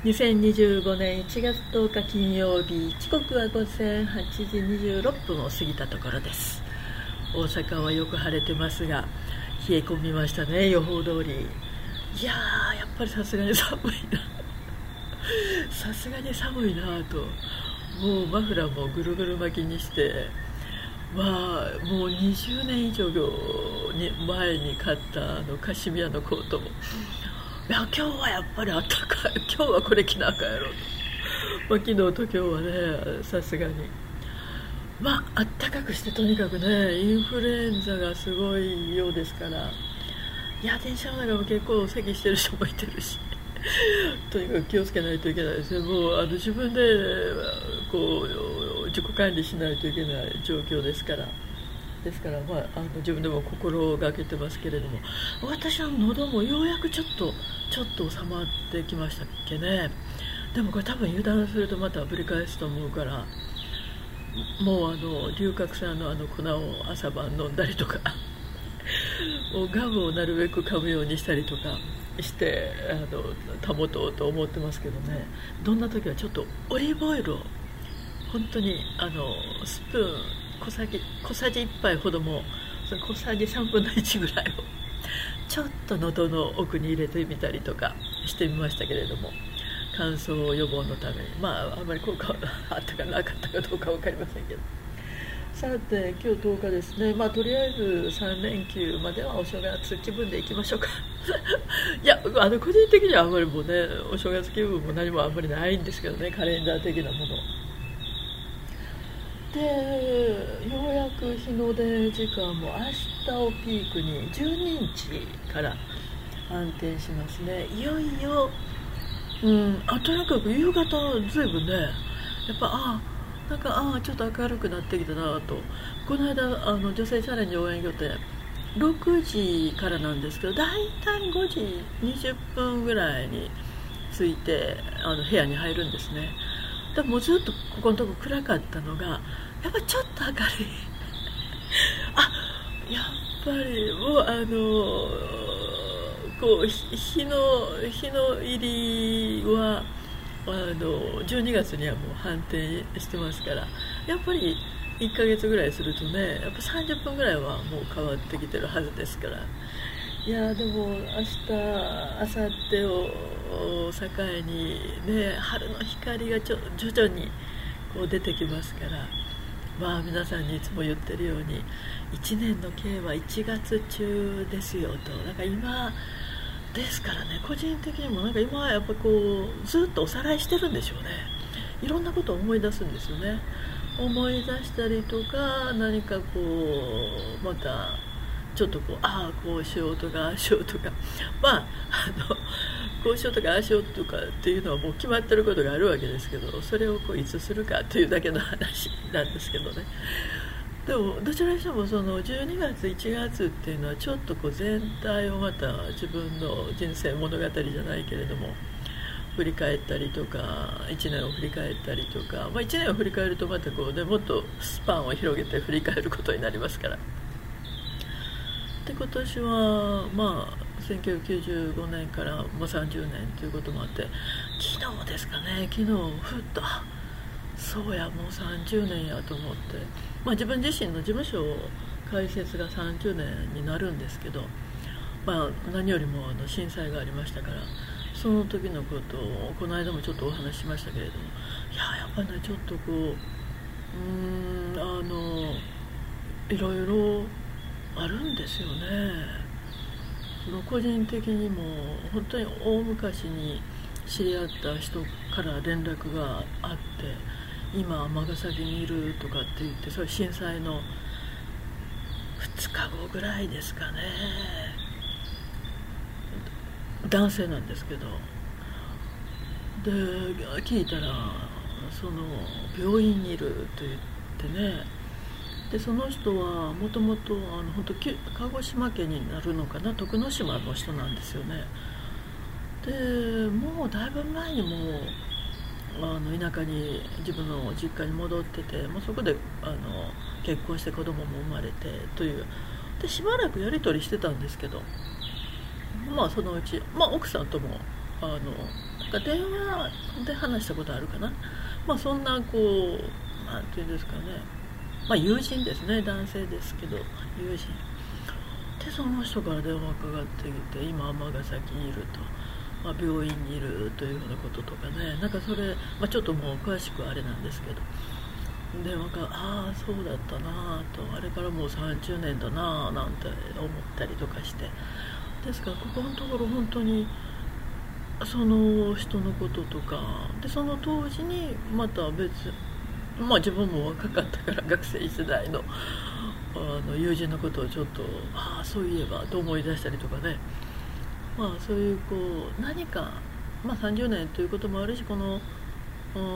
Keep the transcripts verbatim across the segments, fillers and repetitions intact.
にせんにじゅうごねんいちがつとおか金曜日、時刻はごぜんはちじにじゅうろっぷんを過ぎたところです。大阪はよく晴れてますが、冷え込みましたね、予報通り。いやー、やっぱりさすがに寒いなさすがに寒いなと、もうマフラーもぐるぐる巻きにして、まあもうにじゅうねん以上に前に買ったあのカシミヤのコートも、いや今日はやっぱりあったかい、今日はこれ着なあかんやろと、まあ、昨日と今日はね、さすがにまああったかくして、とにかくね、インフルエンザがすごいようですから、いや電車の中も結構咳してる人もいてるしとにかく気をつけないといけないですね。もうあの自分でこう自己管理しないといけない状況ですからですから、まあ、あの自分でも心がけてますけれども、私の喉もようやくちょっとちょっと収まってきましたっけね。でもこれ多分油断するとまたぶり返すと思うから、もうあの龍角散のあの粉を朝晩飲んだりとかもうガムをなるべく噛むようにしたりとかしてあの保とうと思ってますけどね。どんな時はちょっとオリーブオイルを本当にあのスプーン小さじ小さじいっぱいほども、その小さじさんぶんのいちぐらいをちょっと喉の奥に入れてみたりとかしてみましたけれども、乾燥予防のために、まああまり効果はあったかなかったかどうか分かりませんけど、さて今日とおかですね。まあとりあえずさんれんきゅうまではお正月気分でいきましょうかいやあの個人的にはあんまりもうね、お正月気分も何もあんまりないんですけどね、カレンダー的なもので、ようやく日の出時間も明日をピークにじゅうににちから反転しますね。いよいよ、うん、あとにかく夕方ずいぶんね、やっぱあなんかあちょっと明るくなってきたなと。この間あの女性チャレンジ応援予定ろくじからなんですけど、だいたいごじにじゅっぷんぐらいに着いてあの部屋に入るんですね。でもうずっとここのとこ暗かったのが、やっぱちょっと明るいあやっぱりもうあのこう日の日の入りはあのじゅうにがつにはもう反転してますから、やっぱりいっかげつぐらいするとね、やっぱさんじゅっぷんぐらいはもう変わってきてるはずですから。いやでも明日明後日を境にね、春の光がちょ徐々にこう出てきますから、まあ皆さんにいつも言ってるようにいちねんの計はいちがつ中ですよと。なんか今ですからね、個人的にもなんか今はやっぱこうずっとおさらいしてるんでしょうね。いろんなことを思い出すんですよね。思い出したりとか、何かこうまたちょっとこうああこうしようとかああしようとか、まああのこうしようとかああしようとかっていうのはもう決まってることがあるわけですけど、それをこういつするかというだけの話なんですけどね。でもどちらにしてもそのじゅうにがついちがつっていうのはちょっとこう全体をまた自分の人生物語じゃないけれども振り返ったりとか、いちねんを振り返ったりとか、まあ、いちねんを振り返るとまたこう、ね、もっとスパンを広げて振り返ることになりますから。で今年はまあせんきゅうひゃくきゅうじゅうごねんからもうさんじゅうねんということもあって、昨日ですかね、昨日ふっとそうやもうさんじゅうねんやと思って、まあ、自分自身の事務所開設がさんじゅうねんになるんですけど、まあ、何よりもあの震災がありましたから、その時のことをこの間もちょっとお話ししましたけれども、いややっぱりねちょっとこううーんあのいろいろあるんですよね。その個人的にも本当に大昔に知り合った人から連絡があって、今尼崎にいるとかって言って、それ震災のふつかごぐらいですかね、男性なんですけど、で聞いたらその病院にいると言ってね、でその人はもともと鹿児島県になるのかな、徳之島の人なんですよね。でもうだいぶ前にもあの田舎に自分の実家に戻ってて、もうそこであの結婚して子供も生まれてというで、しばらくやり取りしてたんですけど、まあそのうち、まあ、奥さんともあのか電話で話したことあるかな。まあそんなこうなんていうんですかね、まあ友人ですね、男性ですけど友人で、その人から電話かかってきて、今尼崎にいると、まあ、病院にいるというふうなこととかね、なんかそれ、まあ、ちょっともう詳しくはあれなんですけど、電話がああそうだったなと、あれからもうさんじゅうねんだななんて思ったりとかして、ですからここのところ本当にその人のこととかで、その当時にまた別、まあ自分も若かったから学生時代のあの友人のことをちょっとああそういえばと思い出したりとかね、まあそういうこう何か、まあ、さんじゅうねんということもあるし、このうーん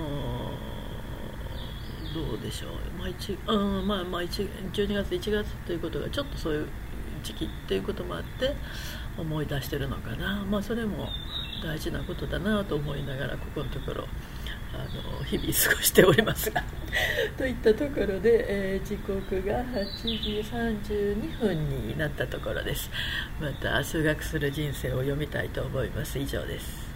どうでしょう、まあ一うんまあまあじゅうにがついちがつということがちょっとそういう時期っていうこともあって思い出してるのかな。まあそれも大事なことだなと思いながら、ここのところあの日々過ごしておりますがといったところで、えー、時刻がはちじさんじゅうにふんになったところです。また数学する人生を読みたいと思います。以上です。